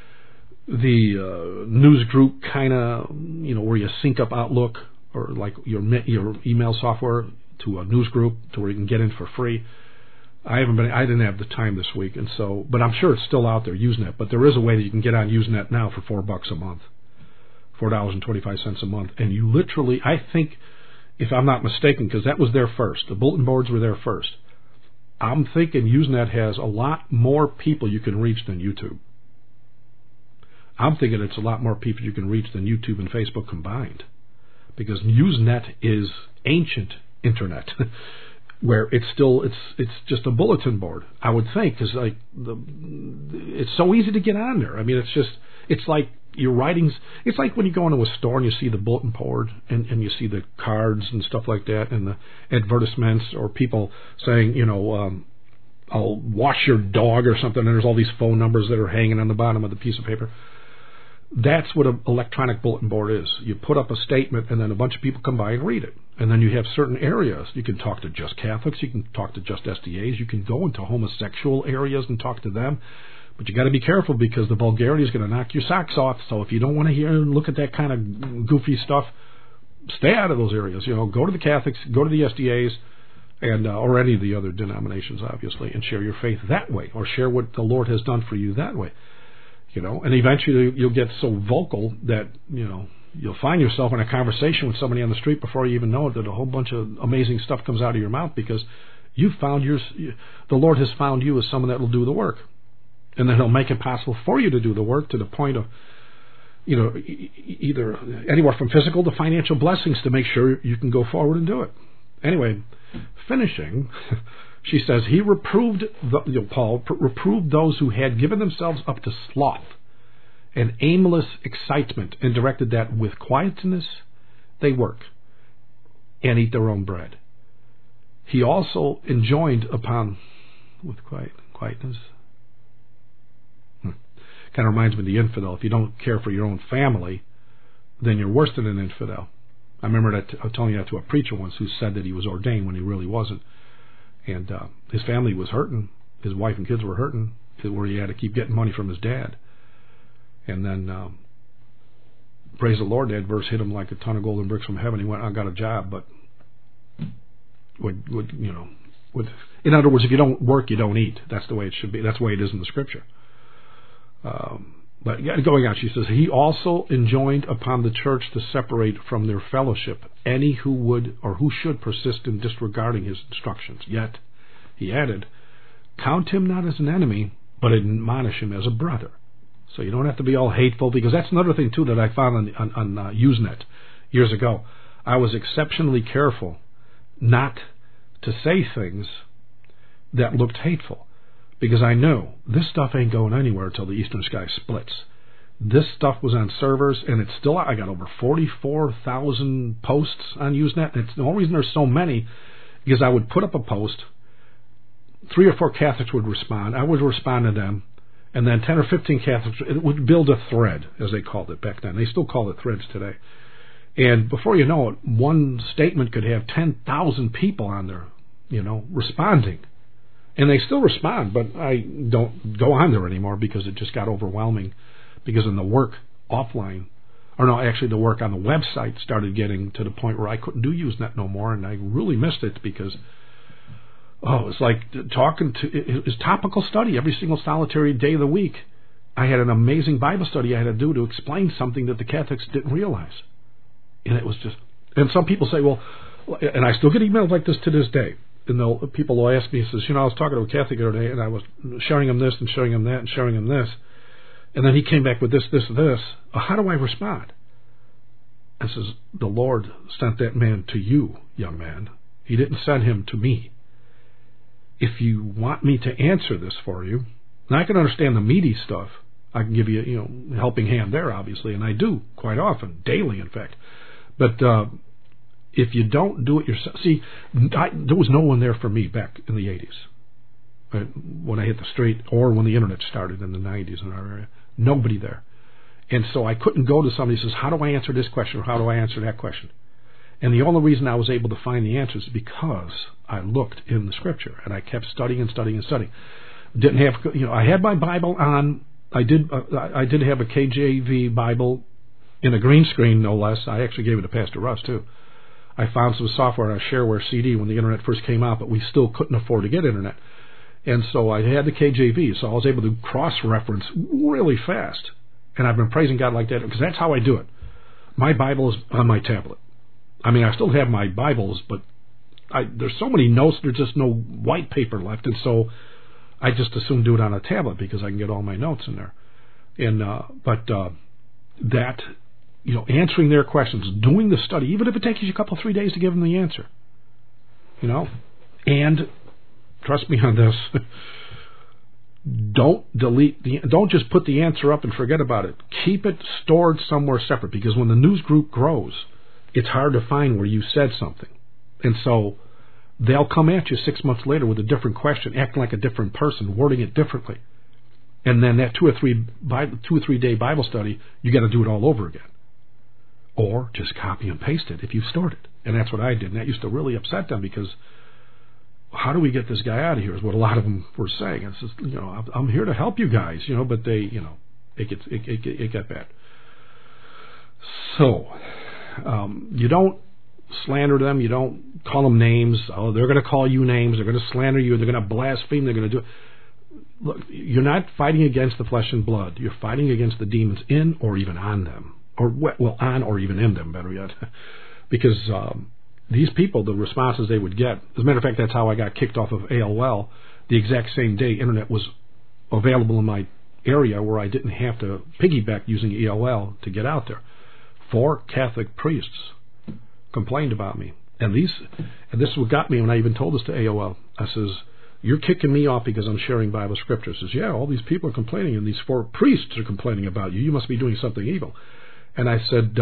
the news group kind of, where you sync up Outlook or like your email software to a news group to where you can get in for free. I didn't have the time this week, and so, but I'm sure it's still out there, Usenet. But there is a way that you can get on Usenet now for $4 a month, $4.25 a month, and you literally, I think, if I'm not mistaken, because that was there first, the bulletin boards were there first. I'm thinking Usenet has a lot more people you can reach than YouTube. I'm thinking it's a lot more people you can reach than YouTube and Facebook combined, because Usenet is ancient internet. Where it's just a bulletin board, I would think, because like it's so easy to get on there. I mean, it's like your writings. It's like when you go into a store and you see the bulletin board and you see the cards and stuff like that, and the advertisements, or people saying, I'll wash your dog or something, and there's all these phone numbers that are hanging on the bottom of the piece of paper. That's what an electronic bulletin board is. You put up a statement, and then a bunch of people come by and read it. And then you have certain areas. You can talk to just Catholics. You can talk to just SDAs. You can go into homosexual areas and talk to them. But you got to be careful, because the vulgarity is going to knock your socks off. So if you don't want to hear and look at that kind of goofy stuff, stay out of those areas. Go to the Catholics, go to the SDAs, and or any of the other denominations, obviously, and share your faith that way, or share what the Lord has done for you that way. And eventually you'll get so vocal that, you'll find yourself in a conversation with somebody on the street before you even know it, that a whole bunch of amazing stuff comes out of your mouth, because the Lord has found you as someone that will do the work. And then He'll make it possible for you to do the work to the point of, either anywhere from physical to financial blessings to make sure you can go forward and do it. Anyway, finishing, she says, Paul reproved those who had given themselves up to sloth and aimless excitement, and directed that with quietness they work and eat their own bread. He also enjoined upon, with quietness. Kind of reminds me of the infidel. If you don't care for your own family, then you're worse than an infidel. I remember telling that to a preacher once who said that he was ordained when he really wasn't. And his family was hurting. His wife and kids were hurting, where he had to keep getting money from his dad. And then, praise the Lord, that verse hit him like a ton of golden bricks from heaven. He went, I got a job, but in other words, if you don't work, you don't eat. That's the way it should be. That's the way it is in the Scripture. But going on, she says, he also enjoined upon the church to separate from their fellowship any who would or who should persist in disregarding his instructions. Yet, he added, count him not as an enemy, but admonish him as a brother. So you don't have to be all hateful, because that's another thing, too, that I found on Usenet years ago. I was exceptionally careful not to say things that looked hateful, because I knew this stuff ain't going anywhere until the eastern sky splits. This stuff was on servers, and it's still out. I got over 44,000 posts on Usenet. It's the only reason there's so many, because I would put up a post, 3 or 4 Catholics would respond. I would respond to them, and then 10 or 15 Catholics, it would build a thread, as they called it back then. They still call it threads today. And before you know it, one statement could have 10,000 people on there, responding. And they still respond, but I don't go on there anymore because it just got overwhelming. Because in the work offline, the work on the website started getting to the point where I couldn't do Usenet no more, and I really missed it because, it's like it's topical study every single solitary day of the week. I had an amazing Bible study I had to do to explain something that the Catholics didn't realize. And it was just, and some people say, well, and I still get emails like this to this day. And people will ask me, says, I was talking to a Catholic the other day, and I was showing him this and showing him that and showing him this. And then he came back with this. How do I respond? I says, the Lord sent that man to you, young man. He didn't send him to me. If you want me to answer this for you, and I can understand the meaty stuff, I can give you, a helping hand there, obviously, and I do quite often, daily, in fact. But if you don't do it yourself, see, there was no one there for me back in the 80s, when I hit the street, or when the internet started in the 90s in our area. Nobody there. And so I couldn't go to somebody who says, how do I answer this question, or how do I answer that question? And the only reason I was able to find the answers is because I looked in the Scripture, and I kept studying and studying and studying. Didn't have, I had my Bible on. I did have a KJV Bible in a green screen, no less. I actually gave it to Pastor Russ, too. I found some software on a shareware CD when the internet first came out, but we still couldn't afford to get internet. And so I had the KJV, so I was able to cross-reference really fast. And I've been praising God like that, because that's how I do it. My Bible is on my tablet. I mean, I still have my Bibles, but there's so many notes, there's just no white paper left. And so I just assume do it on a tablet, because I can get all my notes in there. And answering their questions, doing the study, even if it takes you a 3 days to give them the answer. And trust me on this, don't just put the answer up and forget about it. Keep it stored somewhere separate, because when the news group grows, it's hard to find where you said something. And so they'll come at you 6 months later with a different question, acting like a different person, wording it differently. And then that 2 or 3 day Bible study, you got to do it all over again. Or just copy and paste it if you've stored it. And that's what I did. And that used to really upset them, because how do we get this guy out of here is what a lot of them were saying. It's just, I'm here to help you guys, but they, it got bad. So, you don't slander them. You don't call them names. Oh, they're going to call you names. They're going to slander you. They're going to blaspheme. They're going to do it. Look, you're not fighting against the flesh and blood. You're fighting against the demons in or even on them. Or, on or even in them, better yet. Because these people, the responses they would get, as a matter of fact, that's how I got kicked off of AOL. The exact same day internet was available in my area, where I didn't have to piggyback using AOL to get out there. 4 Catholic priests complained about me. And this is what got me when I even told this to AOL. I says, you're kicking me off because I'm sharing Bible scriptures. Says, yeah, all these people are complaining, and these 4 priests are complaining about you. You must be doing something evil. And I said,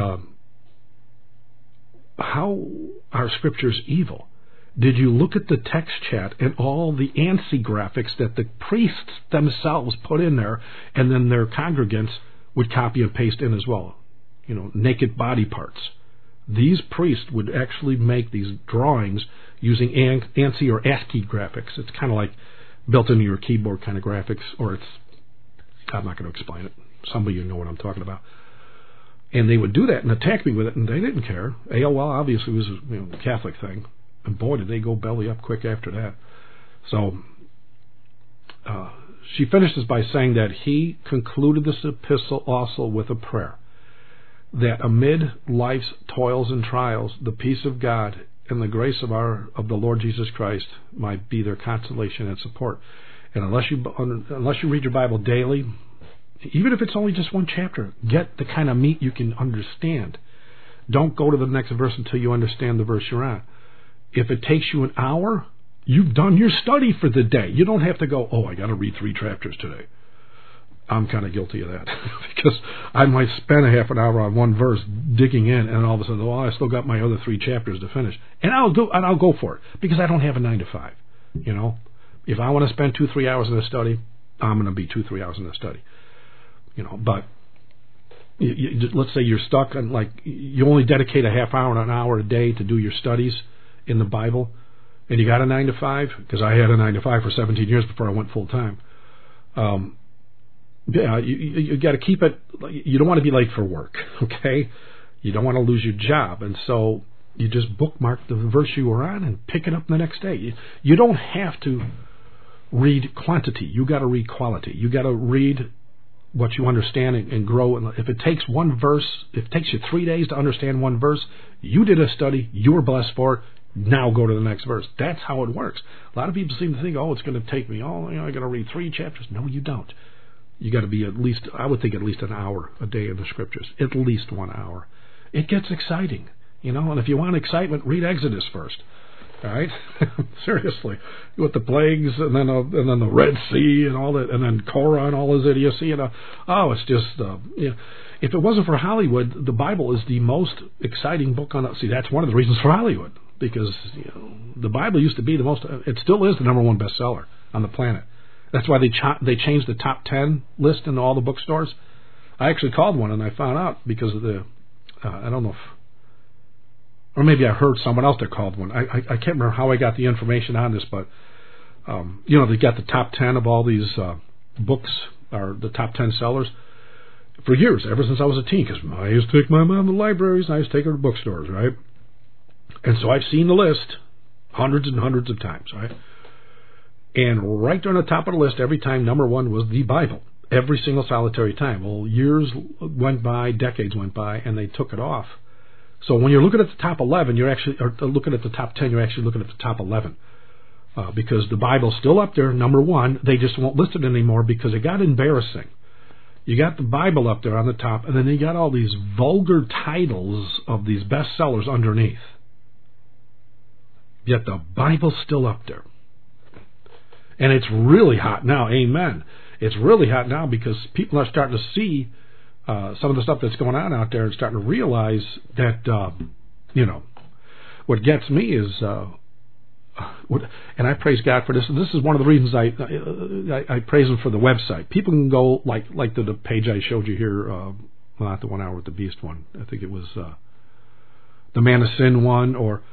how are scriptures evil? Did you look at the text chat and all the ANSI graphics that the priests themselves put in there, and then their congregants would copy and paste in as well? Naked body parts. These priests would actually make these drawings using ANSI or ASCII graphics. It's kind of like built into your keyboard kind of graphics, or I'm not going to explain it. Some of you know what I'm talking about. And they would do that and attack me with it, and they didn't care. AOL obviously was a Catholic thing. And boy, did they go belly up quick after that. So she finishes by saying that he concluded this epistle also with a prayer, that amid life's toils and trials, the peace of God and the grace of the Lord Jesus Christ might be their consolation and support. And unless you read your Bible daily, even if it's only just one chapter, get the kind of meat you can understand. Don't go to the next verse until you understand the verse you're on. If it takes you an hour, You've done your study for the day. You don't have to go, I got to read 3 chapters today. I'm kind of guilty of that because I might spend a half an hour on one verse digging in, and all of a sudden, I still got my other 3 chapters to finish, and I'll go for it because I don't have a 9 to 5. If I want to spend 2-3 hours in a study, I'm going to be 2-3 hours in a study. But let's say you're stuck on you only dedicate a half hour and an hour a day to do your studies in the Bible, and you got a 9 to 5, because I had a 9 to 5 for 17 years before I went full time. You got to keep it. You don't want to be late for work, okay? You don't want to lose your job, and so you just bookmark the verse you were on and pick it up the next day. You don't have to read quantity. You got to read quality. You got to read what you understand and grow. And if it takes one verse, if it takes you 3 days to understand one verse, you did a study. You were blessed for it. Now go to the next verse. That's how it works. A lot of people seem to think, it's going to take me, I got to read 3 chapters. No, you don't. You got to be I would think at least an hour a day in the scriptures. At least 1 hour. It gets exciting, and if you want excitement, read Exodus first. All right? Seriously. With the plagues and then the Red Sea and all that, and then Korah and all his idiocy. It's just, if it wasn't for Hollywood, the Bible is the most exciting book on it. See, that's one of the reasons for Hollywood, because the Bible used to be it still is the number 1 bestseller on the planet. That's why they changed the top 10 list in all the bookstores. I actually called one, and I found out because of the, I don't know or maybe I heard someone else that called one. I can't remember how I got the information on this, but, they got the top 10 of all these books, or the top 10 sellers, for years, ever since I was a teen, because I used to take my mom to libraries, and I used to take her to bookstores, right? And so I've seen the list hundreds and hundreds of times, right? And right there on the top of the list, every time, number 1 was the Bible. Every single solitary time. Well, years went by, decades went by, and they took it off. So when you're looking at the top 11, or looking at the top 10, you're actually looking at the top 11. Because the Bible's still up there, number 1. They just won't list it anymore because it got embarrassing. You got the Bible up there on the top, and then you got all these vulgar titles of these bestsellers underneath. Yet the Bible's still up there. And it's really hot now. Amen. It's really hot now because people are starting to see some of the stuff that's going on out there and starting to realize that, what gets me is, and I praise God for this. And this is one of the reasons I praise Him for the website. People can go like the page I showed you here, not the 1 Hour with the Beast one. I think it was the Man of Sin one, or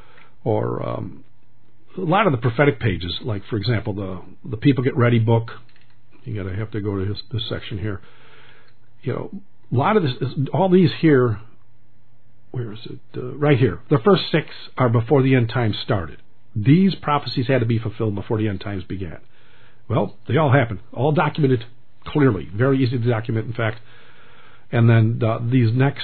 a lot of the prophetic pages, like, for example, the People Get Ready book. You have to go to this section here. A lot of this, all these here, where is it? Right here. The first 6 are before the end times started. These prophecies had to be fulfilled before the end times began. Well, they all happened. All documented clearly. Very easy to document, in fact. And then these next,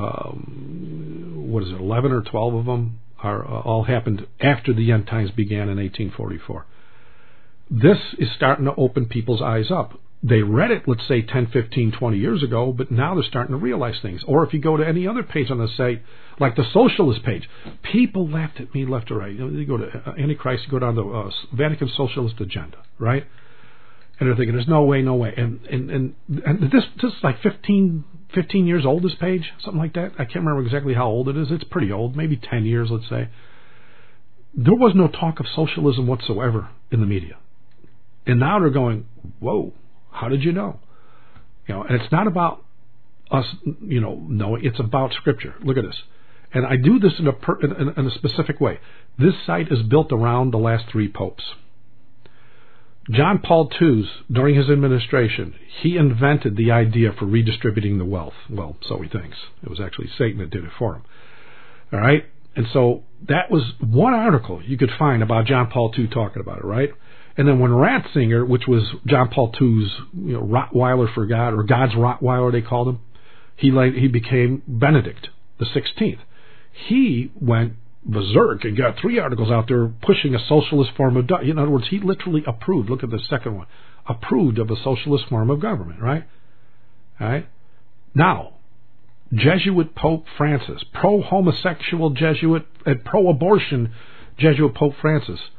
11 or 12 of them, are all happened after the end times began in 1844. This is starting to open people's eyes up. They read it, let's say, 10, 15, 20 years ago, but now they're starting to realize things. Or if you go to any other page on the site, like the socialist page, people laughed at me left or right. You go to Antichrist, you go down to Vatican Socialist Agenda, right? And they're thinking, there's no way. And this is like 15 years old, this page, something like that. I can't remember exactly how old it is. It's pretty old, maybe 10 years, let's say. There was no talk of socialism whatsoever in the media. And now they're going, whoa, how did you know? And it's not about us, knowing. It's about Scripture. Look at this. And I do this in a specific way. This site is built around the last 3 popes. John Paul II, during his administration, he invented the idea for redistributing the wealth. Well, so he thinks. It was actually Satan that did it for him. All right? And so that was one article you could find about John Paul II talking about it, right? And then when Ratzinger, which was John Paul II's Rottweiler for God, or God's Rottweiler they called him, he became Benedict the 16th. He went berserk and got 3 articles out there pushing a socialist form of in other words, he literally approved. Look at the second one. Approved of a socialist form of government, right? All right. Now, Jesuit Pope Francis, pro-homosexual Jesuit and pro-abortion Jesuit Pope Francis,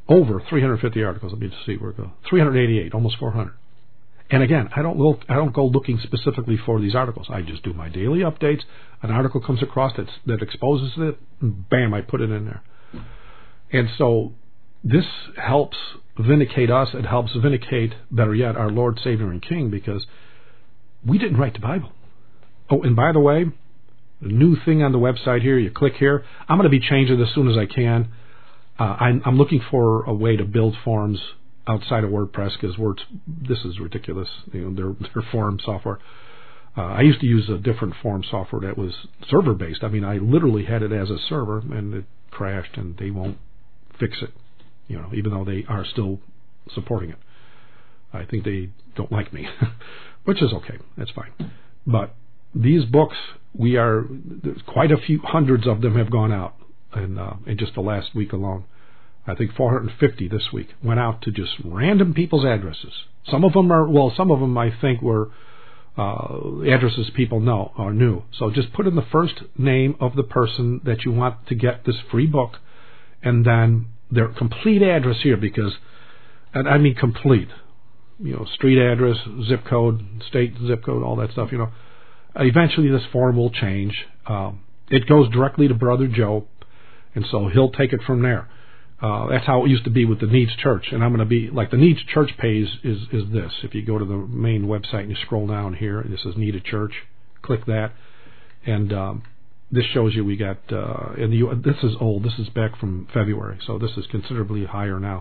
over 350 articles. Let me just see where it goes. 388, almost 400. And again, I don't go looking specifically for these articles. I just do my daily updates. An article comes across that exposes it, and bam, I put it in there. And so this helps vindicate us. It helps vindicate, better yet, our Lord, Savior, and King, because we didn't write the Bible. Oh, and by the way, the new thing on the website here, you click here. I'm going to be changing it as soon as I can. I'm looking for a way to build forms outside of WordPress, because this is ridiculous. Their form software. I used to use a different form software that was server based. I mean, I literally had it as a server, and it crashed, and they won't fix it. Even though they are still supporting it. I think they don't like me, which is okay. That's fine. But these books, there's quite a few hundreds of them have gone out in just the last week alone. I think 450 this week went out to just random people's addresses. Some of them I think were addresses people know or knew. So just put in the first name of the person that you want to get this free book, and then their complete address here, and I mean complete, street address, zip code, state zip code, all that stuff. Eventually this form will change. It goes directly to Brother Joe, and so he'll take it from there. That's how it used to be with the Needs Church, and I'm going to be like the Needs Church page is this. If you go to the main website and you scroll down here, this is Need a Church. Click that, and this shows you we got. This is old. This is back from February, so this is considerably higher now.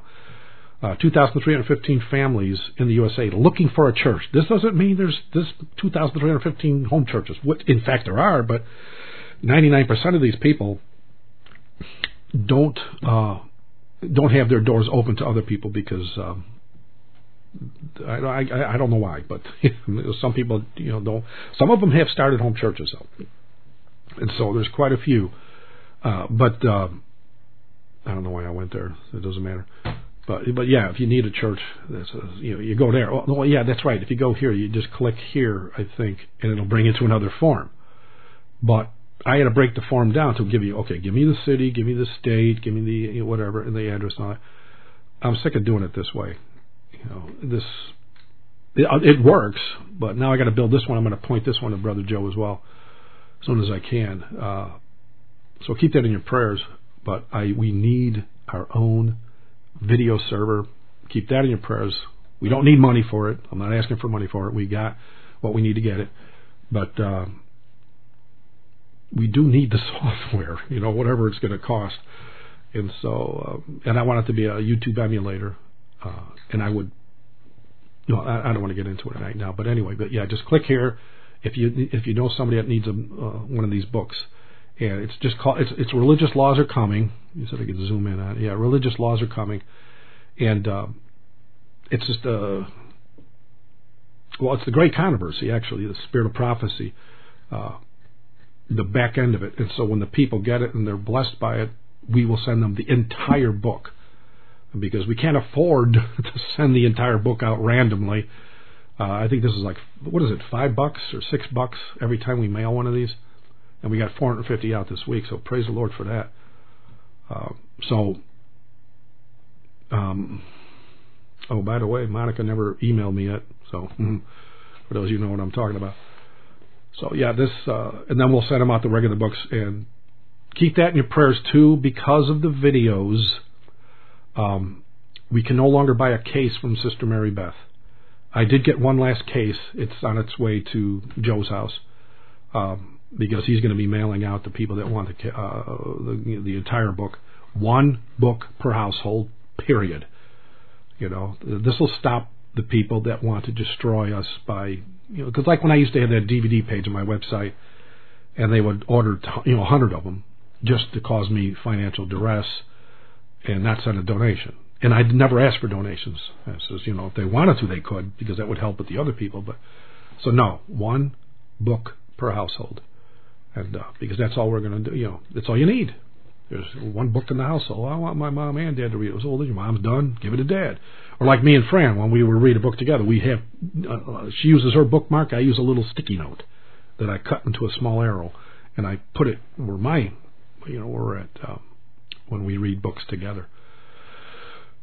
2,315 families in the USA looking for a church. This doesn't mean there's 2,315 home churches. In fact, there are, but 99% of these people don't have their doors open to other people because I don't know why, but some people don't. Some of them have started home churches though, and so there's quite a few. But I don't know why I went there. It doesn't matter. But yeah, if you need a church, you go there. Oh, yeah, that's right. If you go here, you just click here, I think, and it'll bring you to another form. But I had to break the form down to give me the city, give me the state, give me the whatever, and the address and all that. I'm sick of doing it this way. It works, but now I got to build this one. I'm going to point this one to Brother Joe as well, as soon as I can. So keep that in your prayers. But we need our own video server. Keep that in your prayers. We don't need money for it. I'm not asking for money for it. We got what we need to get it. But we do need the software, whatever it's going to cost. And so, and I want it to be a YouTube emulator. And I would, I don't want to get into it right now. But anyway, yeah, just click here if you know somebody that needs one of these books. And it's just called, it's Religious Laws Are Coming. You said I could zoom in on it. Yeah, Religious Laws Are Coming. And it's just it's the Great Controversy, actually, the Spirit of Prophecy, the back end of it. And so when the people get it and they're blessed by it, we will send them the entire book, because we can't afford to send the entire book out randomly. I think this is like, what is it, $5 or $6 every time we mail one of these? And we got 450 out this week, so praise the Lord for that. Oh, by the way, Monica never emailed me yet, so for those of you who know what I'm talking about. So yeah, this, and then we'll send them out the regular books, and keep that in your prayers too, because of the videos. We can no longer buy a case from Sister Mary Beth. I did get one last case. It's on its way to Joe's house, because he's going to be mailing out to people that want the entire book. One book per household, period. This will stop the people that want to destroy us by, because like when I used to have that DVD page on my website, and they would order 100 of them just to cause me financial duress and not send a donation. And I'd never ask for donations. I says, if they wanted to, they could, because that would help with the other people. But so no, one book per household, and because that's all we're going to do. That's all you need. There's one book in the household. I want my mom and dad to read it. So your mom's done, give it to dad. Or like me and Fran, when we would read a book together, we have she uses her bookmark. I use a little sticky note that I cut into a small arrow, and I put it where we're at when we read books together.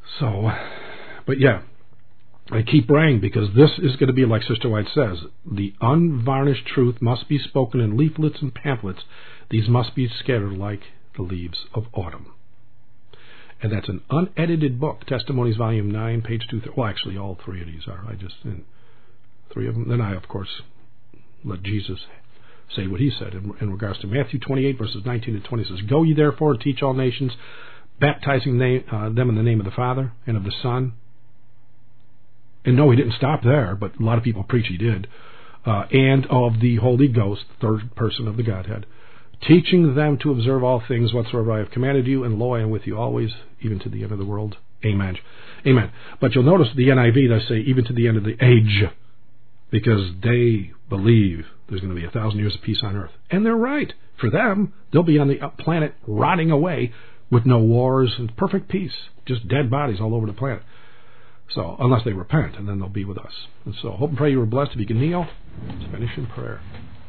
So, but yeah, I keep praying because this is going to be, like Sister White says, the unvarnished truth must be spoken in leaflets and pamphlets. These must be scattered like the leaves of autumn. And that's an unedited book, Testimonies, Volume 9, page 230. Well, actually, all three of these are. I just, three of them. Then I, of course, let Jesus say what he said in regards to Matthew 28, verses 19 to 20. It says, "Go ye therefore and teach all nations, baptizing them in the name of the Father and of the Son." And no, he didn't stop there, but a lot of people preach he did. And of the Holy Ghost, third person of the Godhead, teaching them to observe all things whatsoever I have commanded you, and lo, I am with you always, even to the end of the world. Amen. Amen. But you'll notice the NIV, they say, even to the end of the age, because they believe there's going to be 1,000 years of peace on earth. And they're right. For them, they'll be on the planet rotting away with no wars and perfect peace, just dead bodies all over the planet. So, unless they repent, and then they'll be with us. And so, hope and pray you were blessed. If you can kneel, let's finish in prayer.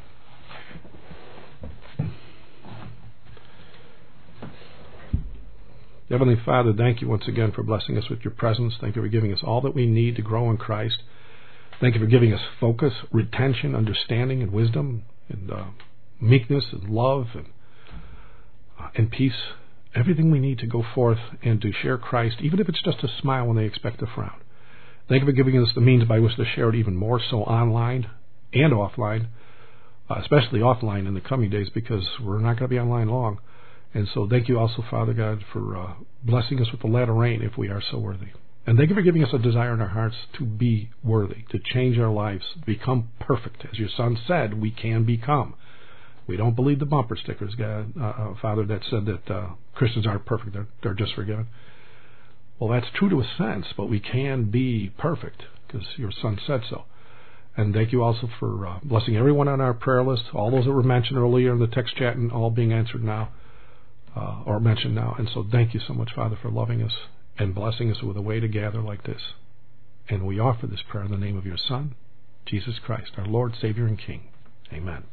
Heavenly Father, thank you once again for blessing us with your presence. Thank you for giving us all that we need to grow in Christ. Thank you for giving us focus, retention, understanding, and wisdom, and meekness, and love, and peace. Everything we need to go forth and to share Christ, even if it's just a smile when they expect a frown. Thank you for giving us the means by which to share it even more so online and offline, especially offline in the coming days, because we're not going to be online long. And so thank you also, Father God, for blessing us with the latter rain if we are so worthy. And thank you for giving us a desire in our hearts to be worthy, to change our lives, to become perfect. As your Son said, we can become. We don't believe the bumper stickers, God, Father, that said that Christians aren't perfect, they're just forgiven. Well, that's true to a sense, but we can be perfect because your Son said so. And thank you also for blessing everyone on our prayer list, all those that were mentioned earlier in the text chat and all being answered now, or mentioned now. And so thank you so much, Father, for loving us and blessing us with a way to gather like this. And we offer this prayer in the name of your Son, Jesus Christ, our Lord, Savior, and King. Amen.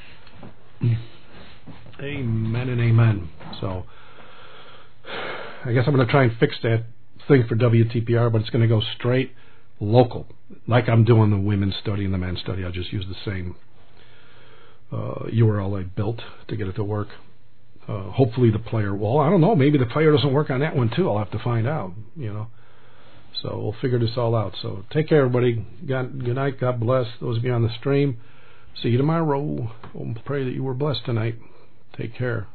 Amen and amen. So I guess I'm going to try and fix that thing for WTPR, but it's going to go straight local, like I'm doing the women's study and the men's study. I'll just use the same URL I built to get it to work. Hopefully the player, well, I don't know, maybe the player doesn't work on that one too. I'll have to find out, So we'll figure this all out. So take care, everybody. Good night. God bless those of you on the stream. See you tomorrow. We'll pray that you were blessed tonight. Take care.